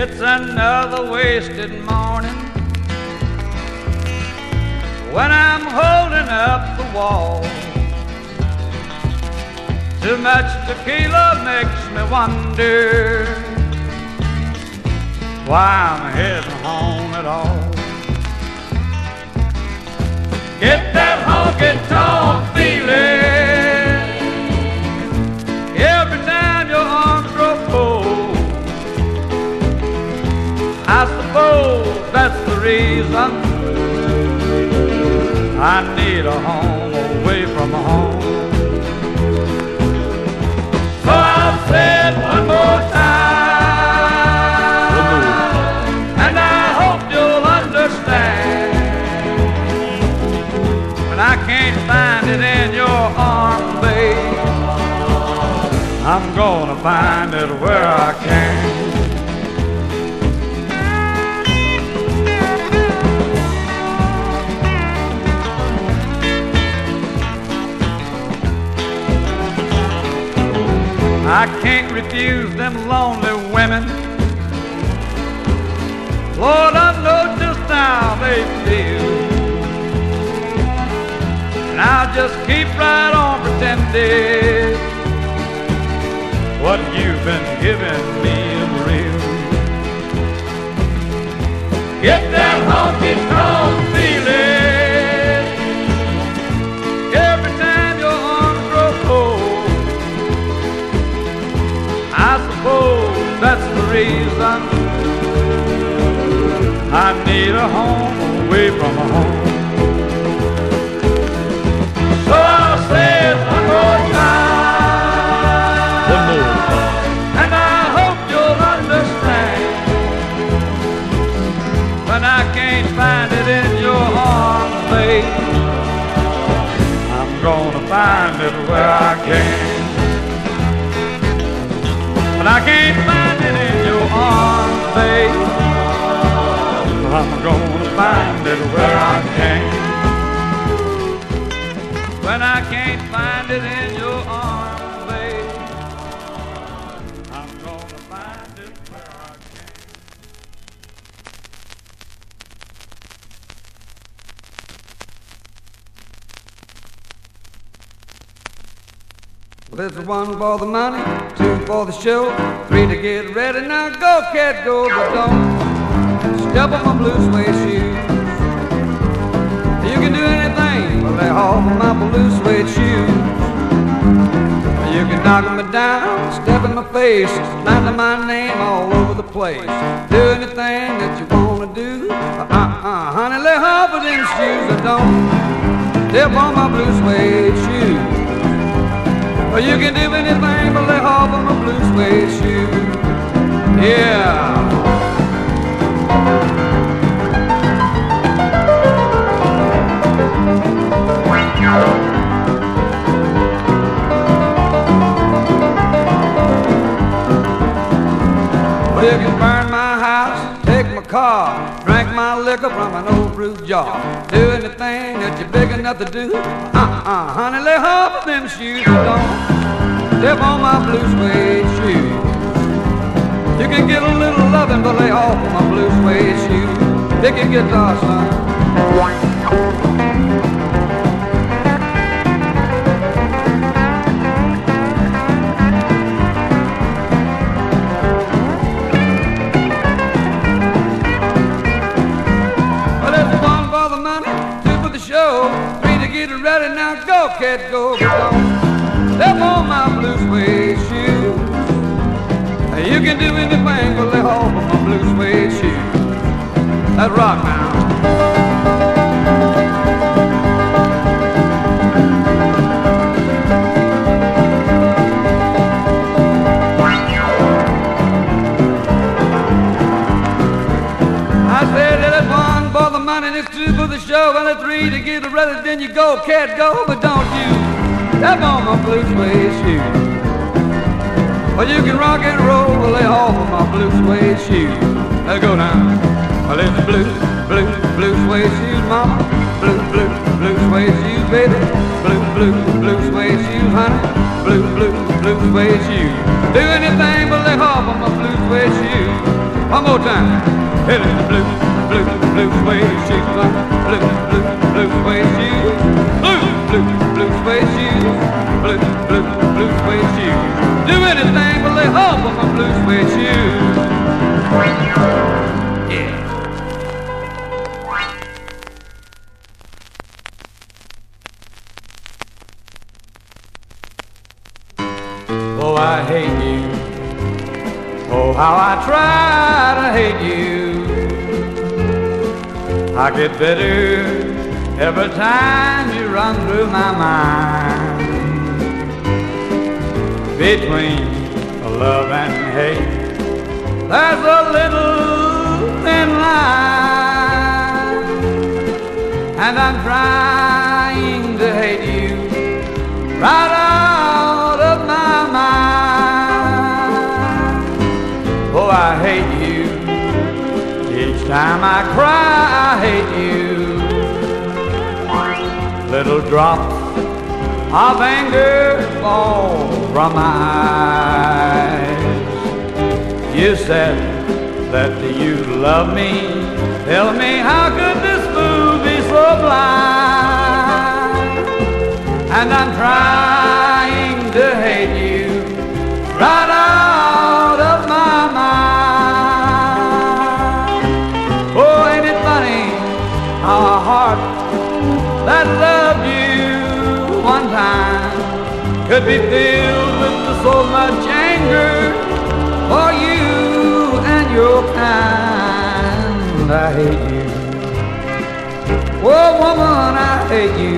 It's another wasted morning when I'm holding up the wall. Too much tequila makes me wonder why I'm heading home at all. Get that honky-tonk feeling every time your arms grow cold. I suppose that's the reason I need a home away from home. So I'll say it one more time, and I hope you'll understand. When I can't find it in your arms, babe, I'm gonna find it where I can. I can't refuse them lonely women. Lord, I know just how they feel, and I'll just keep right on pretending what you've been giving me is real. Get that honky-tonk feeling every time your arms grow cold. I suppose that's the reason I need a home away from home. So I'll say it one more time, and I hope you'll understand. When I can't find it in your arms, babe, I'm gonna find it where I can. But I can't find it in your arms, babe, I'm gonna find it where I can. When I can't find it in your arms, babe, I'm gonna find it where I can. Well, there's one for the money, two for the show, three to get ready. Now go, cat, go, but don't step on my blue suede shoes. You can do anything but lay off of my blue suede shoes. You can knock me down, step in my face, slander my name all over the place. Do anything that you wanna do, honey, lay off of them shoes. But don't step on my blue suede shoes. Or you can do anything but lay off of my blue suede shoes. Yeah. Well, you can burn my house, take my car, drink my liquor from an old fruit jar. Do anything that you're big enough to do, honey, lay off of them shoes. Don't step on my blue suede shoes. You can get a little loving, but lay off of my blue suede shoes. Pick your guitar, son. Ready now, go, cat, go, but don't step on my blue suede shoes. You can do anything but lay off of my blue suede shoes. Let's rock now. I said there's one for the money and it's two for the show, and a three to get ready. Then you go, cat, go, but don't you step on my blue suede shoes. Well, you can rock and roll, but lay off of my blue suede shoes. Let's go now. Well, it's blue suede shoes, mama. Blue suede shoes, baby. Blue suede shoes, honey. Blue suede shoes. Do anything but lay off of my blue suede shoes. One more time. It is the blue, blue, blue suede shoes. Blue, blue, blue suede shoes. Blue, blue, blue suede shoes. Blue, blue, blue suede shoes. Do anything but lay hold of my blue suede shoes. Yeah. Oh, I hate you. Oh, how I try to hate you. I get better every time you run through my mind. Between love and hate, there's a little thin line, and I'm trying to hate you right out of my mind. Oh, I hate you. Each time I cry, I hate you. Little drops of anger fall from my eyes. You said that you love me. Tell me, how could this fool be so blind? And I'm trying to hate you right out of my mind. Oh, ain't it funny how a heart that loved you one time could be filled with so much anger for you and your kind. I hate you. Oh, woman, I hate you.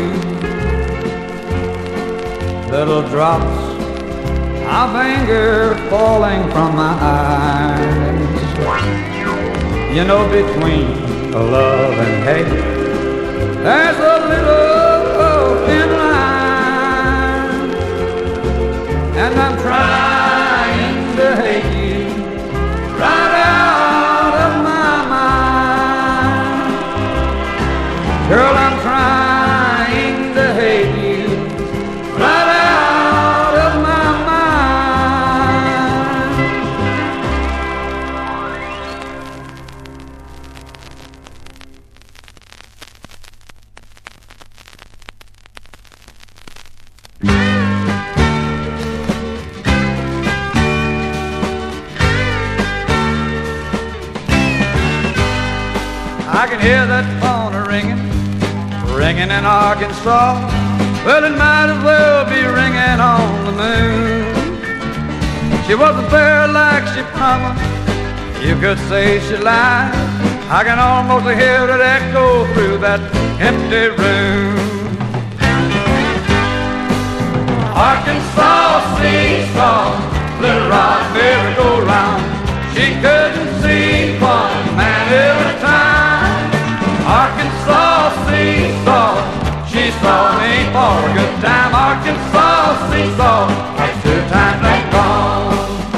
Little drops of anger falling from my eyes. You know, between love and hate, there's a little thin line, and I'm trying to hate you right out of my mind. Girl, I'm trying to hate you right out of my I can hear that phone ringing, ringing in Arkansas. Well, it might as well be ringing on the moon. She wasn't there like she promised. You could say she lied. I can almost hear it echo through that empty room. Arkansas seesaw, Little Rock merry-go-round. She couldn't see one man at a time. Arkansas seesaw, she saw me for a good time. Arkansas seesaw, that's 2 times and gone.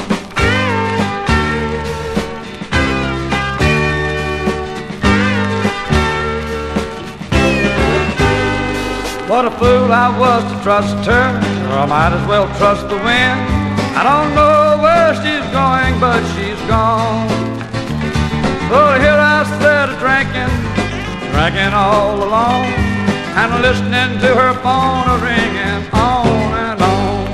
What a fool I was to trust her, or I might as well trust the wind. I don't know where she's going, but she's gone. So here I sat drinking all alone, and listening to her phone ringing on and on.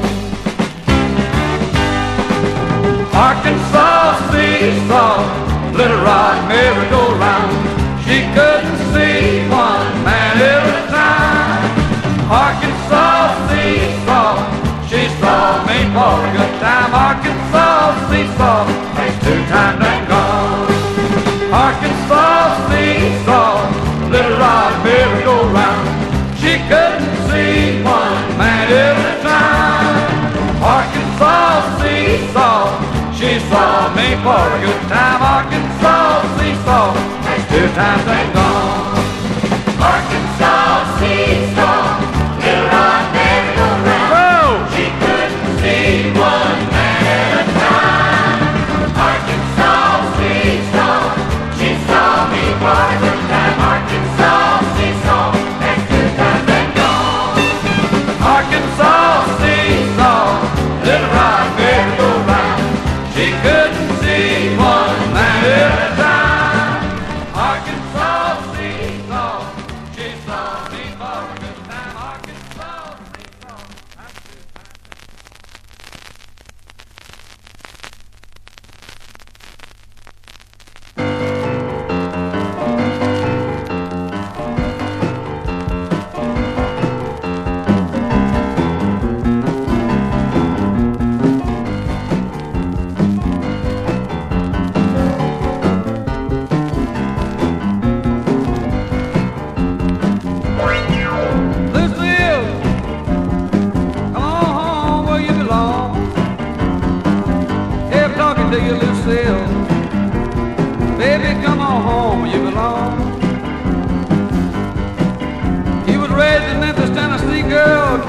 Arkansas seesaw, Little Rock merry-go-round. She couldn't see one man at a time. Arkansas seesaw, she saw me for a good time. Arkansas seesaw, that's 2 times and gone. Arkansas seesaw, Little Rock merry-go-round. She couldn't see one man at a time. Arkansas seesaw, she saw me for a good time. Arkansas seesaw, that's 2 times and gone. Arkansas seesaw, Little Rock merry-go-round. She couldn't see one man at a time. Arkansas seesaw, she saw me for a good time. Arkansas seesaw, that's 2 times and gone. Arkansas seesaw, Little Rock merry-go-round. She couldn't see one man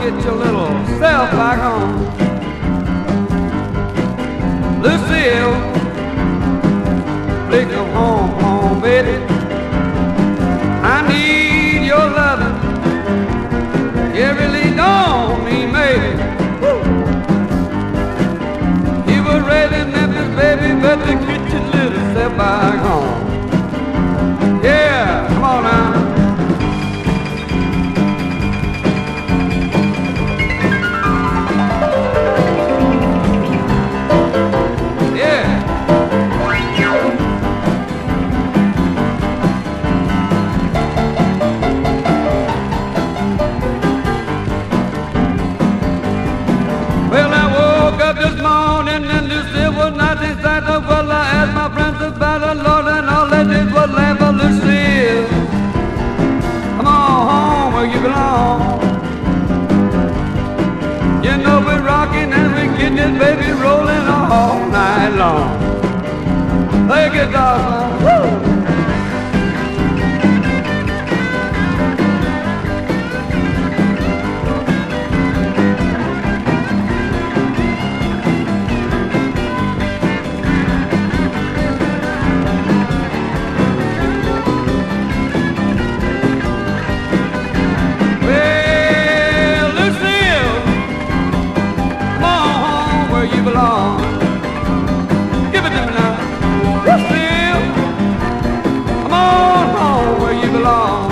get your little self back home. Lucille, please come home, home, baby. I need your loving. You really don't mean maybe. You were raised in Memphis, baby, but to get your little self back home. Yeah, come on now. This morning and Lucille was not inside the well. I asked my friends about the Lord and all they did was laugh at Lucille. Come on home where you belong. You know we're rocking and we get this baby rolling all night long. Play a guitar, son. Woo! Give it to me now. Lucille, come on home where you belong.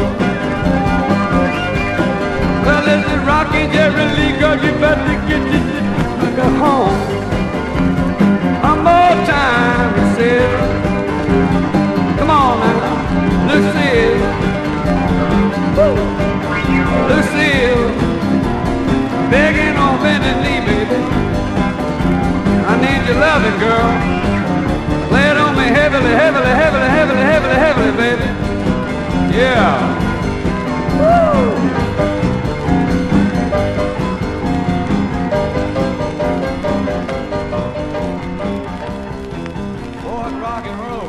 Well, this is Rocky Jerry Lee, girl, you better get your home. One more time, Lucille. Come on now, Lucille. Woo. Lucille, begging on bending knee, baby. I need your loving, girl. Lay it on me heavily, heavily, heavily, heavily, heavily, heavily, baby. Yeah. Woo! Boy, it's rock and roll.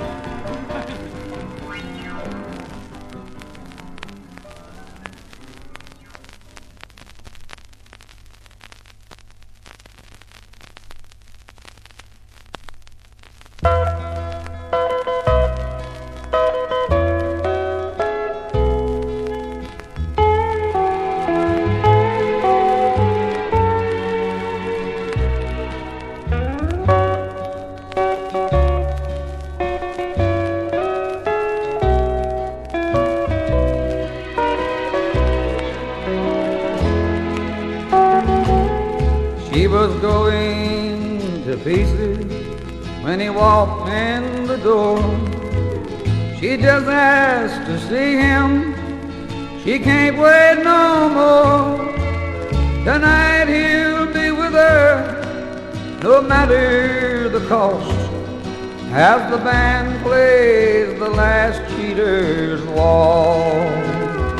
He was going to pieces when he walked in the door. She just asked to see him. She can't wait no more. Tonight he'll be with her, no matter the cost, as the band plays the last cheater's waltz.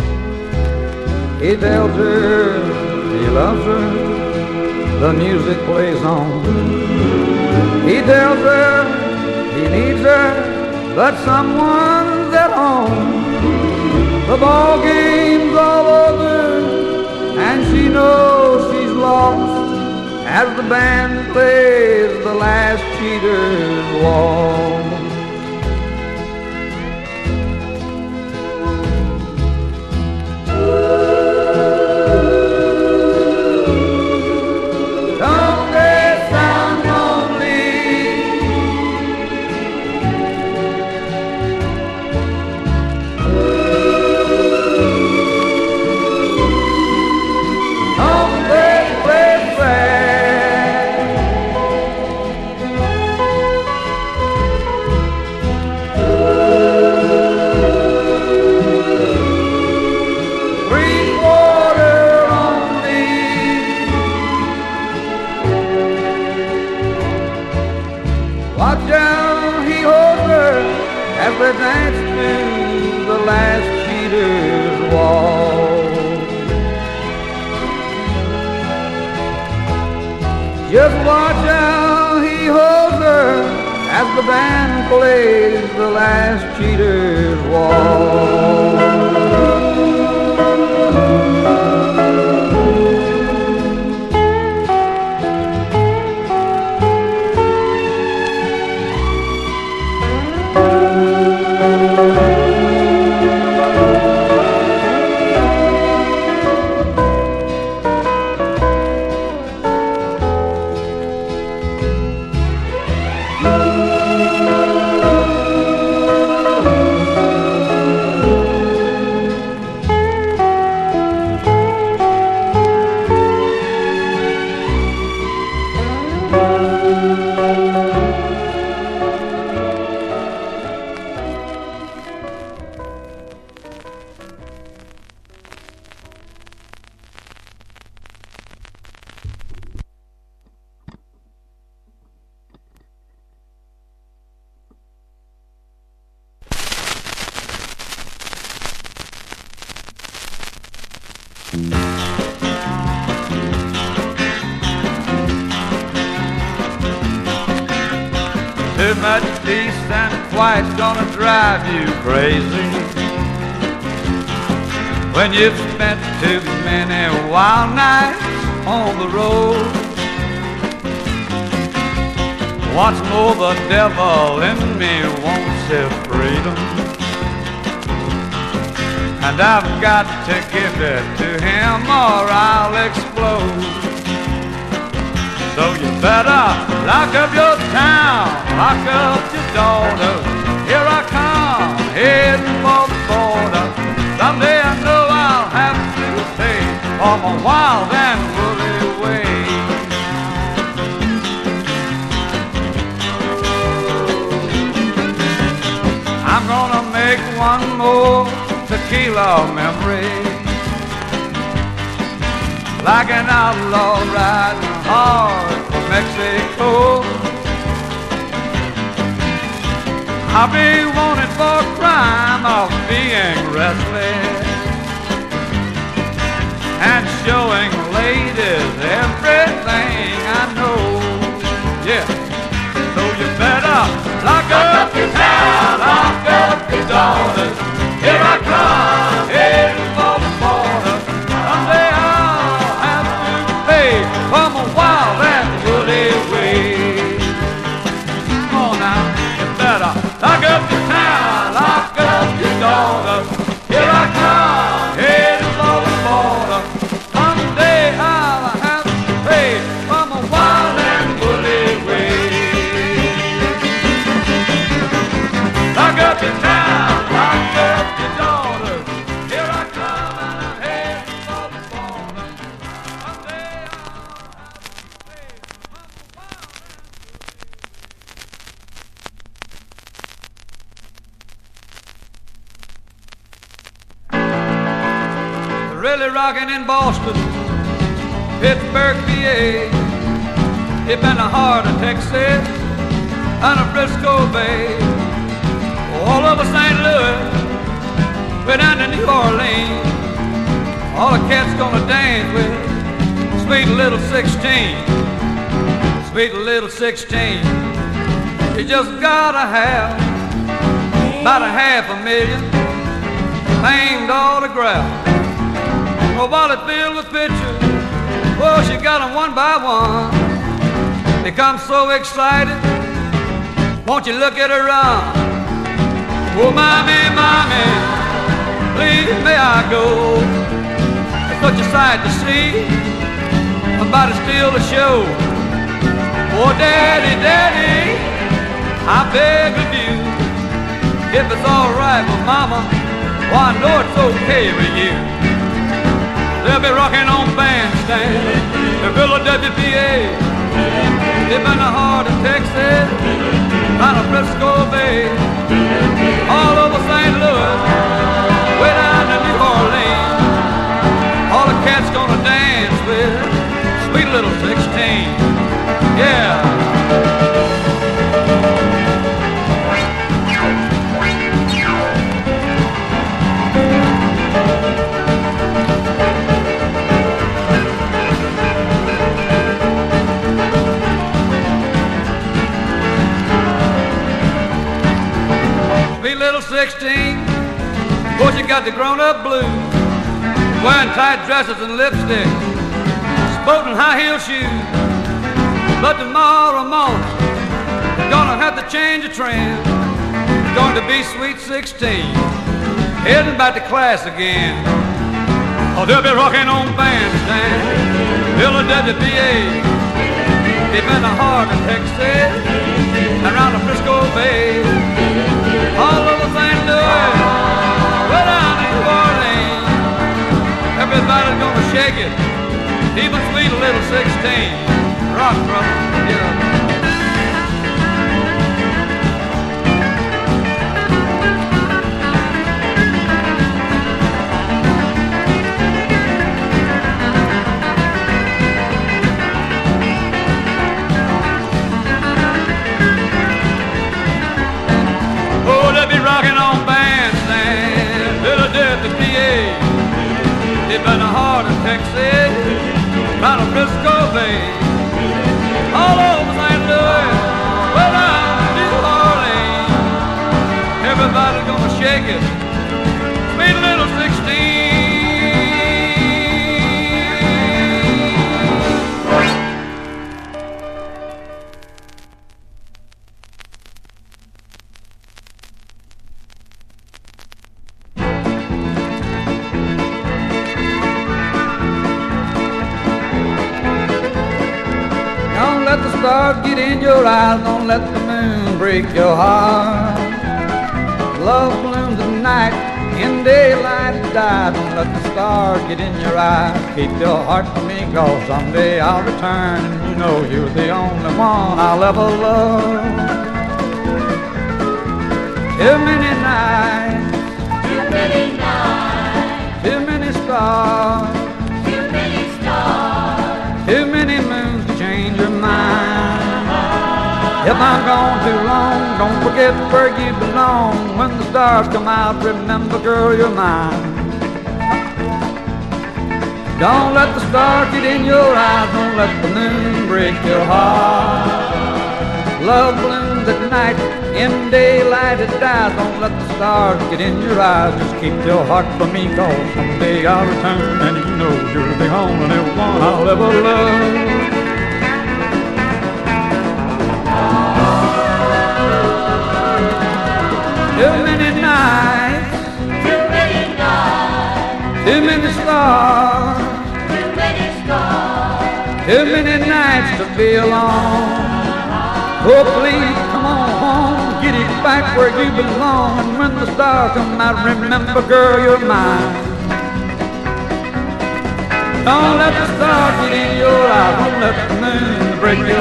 He tells her he loves her. The music plays on. He tells her he needs her, but someone's at home. The ball game's all over, and she knows she's lost as the band plays the last cheater's waltz. Watch out, he holds her as they dance to the last cheater's waltz. Just watch out, he holds her as the band plays the last cheater's waltz. Too much peace and quiet's gonna drive you crazy when you've spent too many wild nights on the road. What's more, the devil in me wants his freedom, and I've got to give it to him or I'll explode. So you better lock up your town, lock up your daughter. Here I come, heading for the border. Someday I know I'll have to pay for my wild and woolly ways. I'm gonna make one more tequila memory, like an outlaw riding hard for Mexico. I'll be wanted for crime of being restless and showing ladies everything I know. Yeah, so you better lock up your town, lock up your daughters. Here I come, heading for the border. Someday I'll have to pay for my wild and woolly ways. Come on now, you better lock up your town, lock up your daughter. Here I come, heading for the border. Someday I'll have to pay for my wild and woolly ways. Lock up your town, lock up your daughter. Here I come and I'm heading for the border. Someday I'll have to pay for my wild and really rocking in Boston, Pittsburgh, PA, deep in the heart of Texas, and of Frisco Bay, all over St. Louis, way down to New Orleans. All the cats gonna dance with sweet little 16, sweet little 16. You just gotta have about a $500,000 famed autograph. A wallet filled with pictures, oh, she got them one by one. Become so excited, won't you look at her run? Oh, mommy, mommy, please may I go? It's such a sight to see, my body still to show. Oh, daddy, daddy, I beg of you, if it's all right with mama, well, I know it's okay with you. They'll be rocking on bandstand, the Philadelphia, PA, deep in the heart of Texas, out of Frisco Bay, all over St. Louis, way down to New Orleans. All the cats gonna dance with sweet little 16, yeah. Little 16, boy, she got the grown-up blues, wearing tight dresses and lipstick, sporting high-heel shoes. But tomorrow morning, they're gonna have to change the trend. It's going to be sweet 16, heading back to class again. Oh, they'll be rocking on bandstand, Philadelphia, PA, deep in the heart of Texas, around the Frisco Bay, all over St. Louis, way down to New Orleans. Everybody's gonna shake it, even sweet little 16. Rock, brother, get up. Rocking on bandstand, Philadelphia, PA, deep in the heart of Frisco Bay, all over St. Louis, well down to New Orleans. Everybody's gonna shake it, sweet little 16. Don't let the stars get in your eyes, don't let the moon break your heart. Love blooms at night, in daylight it dies. Don't let the stars get in your eyes, keep your heart for me, cause someday I'll return and you know you're the only one I'll ever love. Too many nights, too many nights, too many stars, too many stars, too many moons to change your mind. If I'm gone too long, don't forget where you belong. When the stars come out, remember, girl, you're mine. Don't let the stars get in your eyes, don't let the moon break your heart. Love blooms at night, in daylight it dies. Don't let the stars get in your eyes, just keep your heart for me, cause someday I'll return and you know you're the only one I'll ever love. Too many nights, too many nights, too many stars, too many stars, too many nights to be alone. Oh, please come on home, get it back where you belong. And when the stars come out, remember, girl, you're mine. Don't let the stars get in your eyes, don't let the moon break your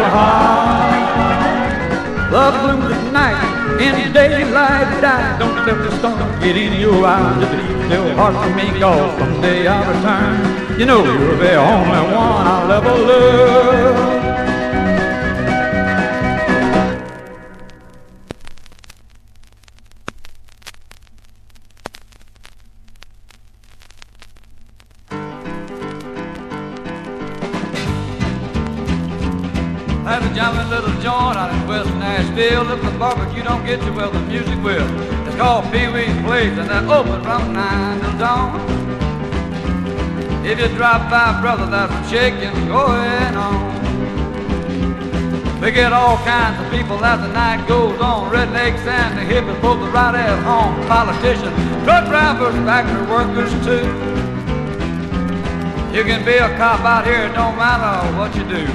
heart. Love blooms at night, in daylight die. Don't let the stars get in your eyes, just keep your heart for me, cause someday I'll return. You know you're the only one I'll ever love. Had a jolly little joint out in West Nashville. If the barbecue don't get you, well, the music will. It's called Pee Wee's Place, and they're open from 9 till dawn. If you drop by, brother, there's some shaking going on. We get all kinds of people as the night goes on. Rednecks and the hippies, both are right at home. Politicians, truck drivers, factory workers too. You can be a cop out here, it don't matter what you do.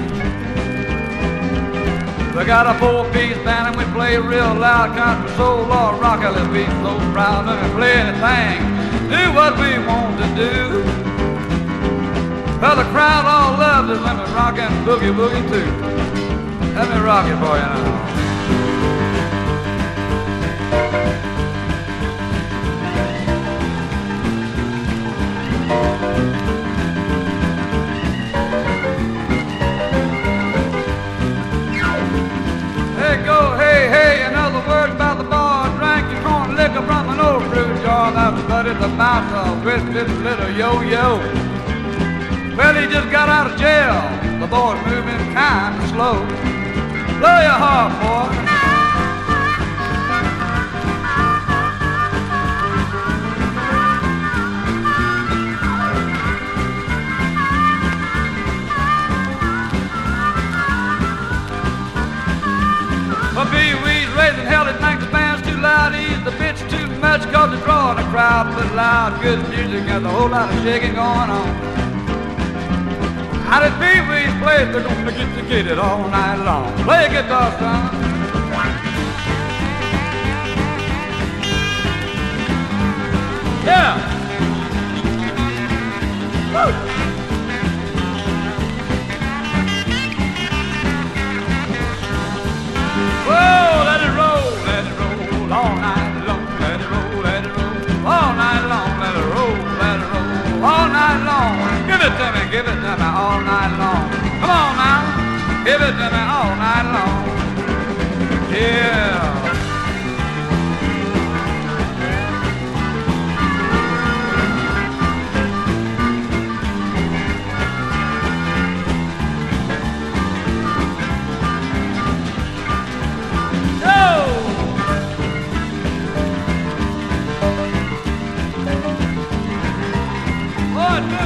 We got a 4-piece band and we play real loud, country, soul, or rockabilly. We so proud of it, play anything, do what we want to do. Well, the crowd all loves it when we rock and boogie woogie too. Let me rock it for you now. From an old fruit jar that was buddy the bouncer with this little yo-yo. Well, he just got out of jail. The boy's moving kind of slow. Blow your heart, boy. But Pee Wee's raising hell, he thinks the band's too loud. He's the bitch too much, cause it's drawing a crowd. But loud, good music, there's a whole lot of shaking going on. Out at Pee Wee's place, they're gonna get to get it all night long. Play a guitar, son. Yeah. Woo. Whoa, let it roll all night long. Let it roll all night long. Let it roll all night long. Give it to me all night long. Come on now, give it to me all night long.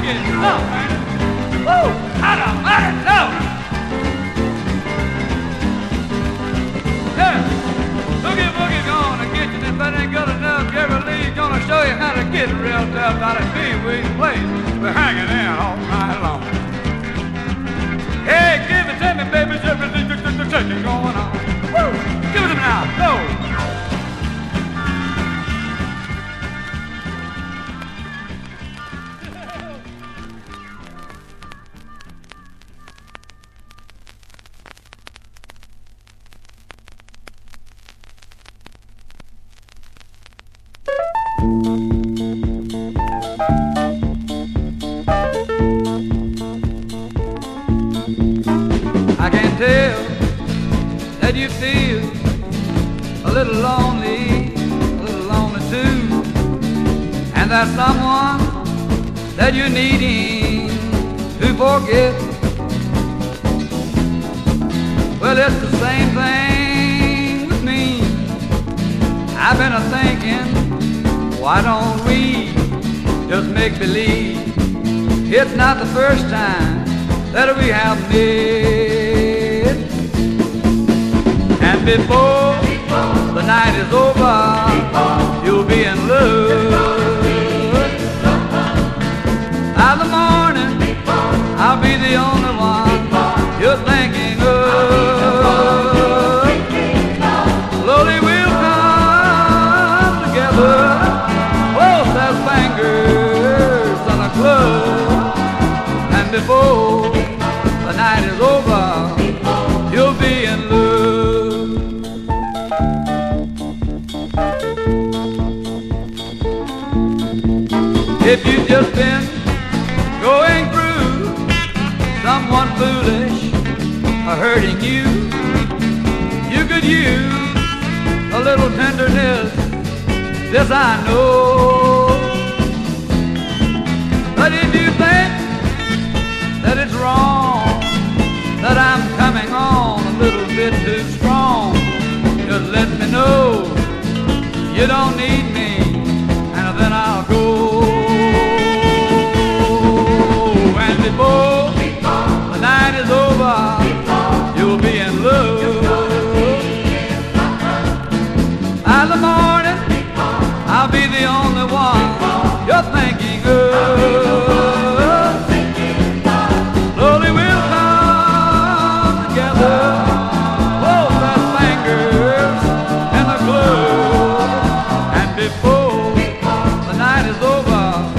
boogie. Oh, man. Woo! I don't know. Yeah. Boogie Boogie gonna get you. If that ain't good enough, Jerry Lee's gonna show you how to get real tough out of Pee Wee's place. We're hanging in all night long. Hey, give it to me, baby. There's shaking going on. Woo! Give it to me now. Go. I can tell that you feel a little lonely too, and that someone that you're needing to forget. Well, it's the same thing with me. I've been a-thinking, why don't we just make believe it's not the first time that we have met. And before the night is over, you'll be in love. By the morning, I'll be the only one you're thinking of. Slowly we'll come together, close as fingers on a glove. And before the night is over, you'll be in love. If you've just been going through someone foolish or hurting you, you could use a little tenderness, this I know. But if you think that it's wrong, that I'm coming on a little bit too strong, just let me know you don't need me, and then I'll go. And before the night is over, you'll be in love. By the morning, I'll be the only one you're thinking of. Slowly we'll come together, close as fingers in a glove. And before the night is over,